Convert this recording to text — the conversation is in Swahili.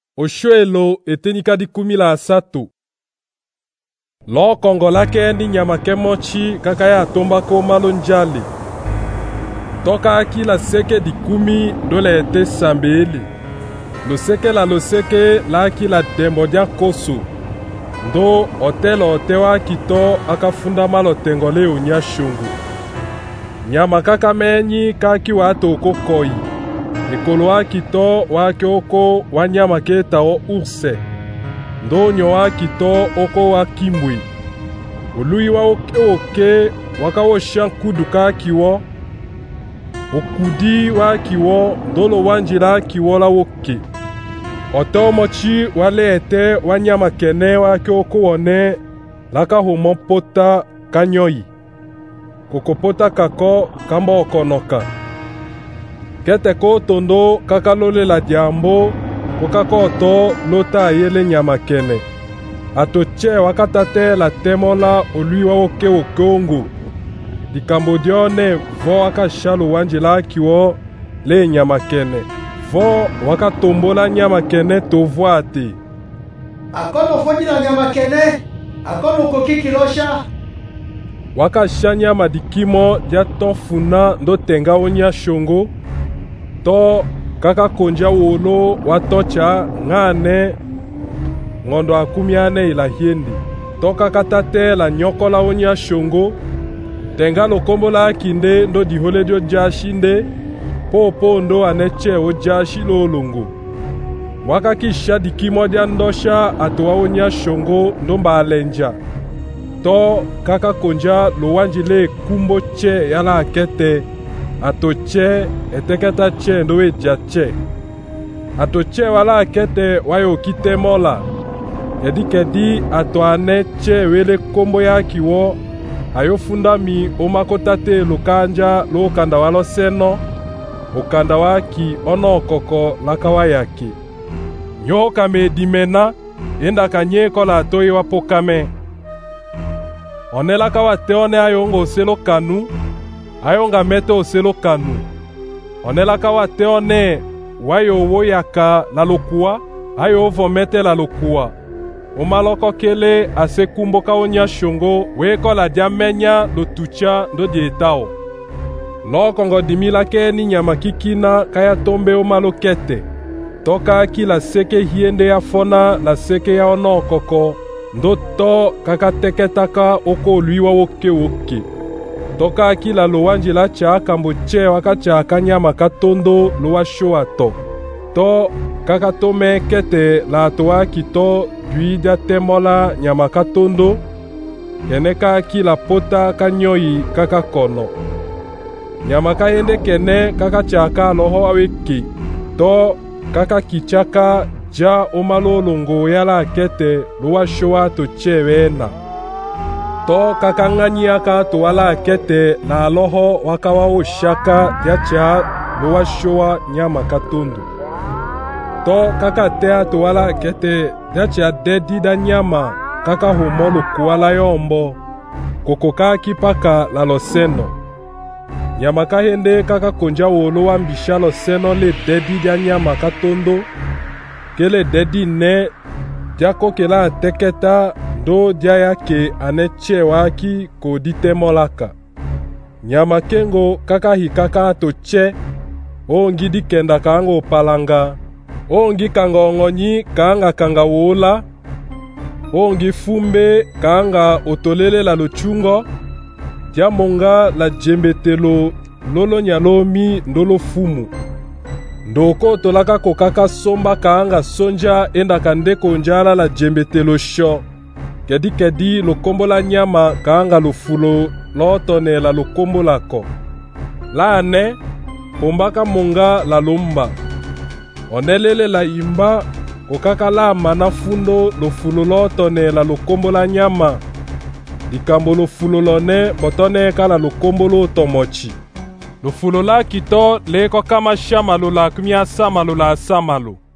Oshuelo etenika di kumila asato. Lo kongo lake ndi nyama kemochi kakaya tomba ko malonjali. Toka akila seke di kumi dole ete sambeli. Lo seke la akila dembo dia koso. Ndo otelo otewa kito akafunda malo tengole unya shungu. Nyama kakamenyi kaki wato kokoi. Nikolo wa kito wa kyoko wa nyama keta o urse. Ndonyo wa kito oko wa kimbwi. Olui wa oke waka wo shankudu ka kiwo. Okudi wa kiwo ndolo wanjira kiwo la woke. Otomochi wale ete wa nyama kene wa kyoko wone laka homo pota kanyoi. Kokopota kako kamba okonoka. Kete ko tondo kakalole la diambo kokako to lota yele nyama kene. Atoche wakatate la temola olui wa oke okongo. Di Cambodione vo wakashalo wanjila kiwo le nyama kene. Vo wakatombola nyama kene tovuate. Akono foji la nyama kene. Akono kokikilosha. Wakasha nyama dikimo dia tonfuna ndo tenga onya shongo. To kaka konja wolo watocha ngane ngondo akumiane ila hiendi. To kaka tate la nyokola onya shongo. Tenga lokombo la kinde ndo dihole dio jashinde. Popo ndo aneche o jashi lolongo. Waka kisha dikimo dia ndosha atowa onya shongo ndo mba alenja. To kaka konja lo wanjile kumbo che yala akete. Atoche eteketa che ndo eja che. Atoche wala akete wayo kite mola. Edikedi ato ane che wele kombo ya kiwo. Ayo fundami omakotate lukanja lo kanda walo seno. Okanda waki ono koko lakawa yaki. Nyo kame dimena enda kanye kola atoi wapokame. Onela kawa teone ayongo oselo kanu. Ayonga mete oselo kanu. Onela kawa teone wayo woyaka la lokua. Ayo ovo mete la lokua. Omaloko kele ase kumboka onya shongo. Weko la diamenya lo tucha ndo dietao. Lo kongo dimila ke ni nyama kikina kaya tombe omalokete. Toka kila seke hiende ya fona la seke ya ono koko. Ndo to kakateketaka oko luiwa woke. Toka kila lowanji la cha kamboche wakacha kanyama katondo lowa shoato. To kakatome kete la toa kito duida temola nyama katondo. Keneka kila pota kanyoi kakakono. Nyama kayende kene kakachaka loho aweki. To kakakichaka ja omalolongo yala kete luwa shoa to chewena. To kakanganyaka to wala kete na aloho wakawa oshaka diacha luwa shoa nyama katundu. To kakatea to wala kete diacha dedi da nyama kaka homolo kuwala yombo. Kokoka kipaka la loseno. Nyama kahende kaka konja wolo wambisha loseno le dedi dia nyama katondo. Kele dedi ne diako kela teketa do dia yake aneche waki ko ditemolaka. Nyama kengo kaka hikaka toche. Ongi dikenda kango palanga. Ongi kanga ngonyi kanga wola. Ongi fumbe kanga otolele la lochungo. Dia monga la jembetelo lolo nyalomi ndolo fumu. Ndoko tolaka kokaka somba kaanga sonja enda kandeko njala la jembetelo sho. Kedi lokombo la nyama kaanga lufulo lotone la lokombo lako. La ane, pombaka monga la lomba. Onelele la imba, kokaka la manafundo lufulo lotone la lokombo la nyama. Dikambo lufulo lone botone ka la lokombo lo tomochi. Lufulo la kito leko kama shamalo la kumia samalo la samalo.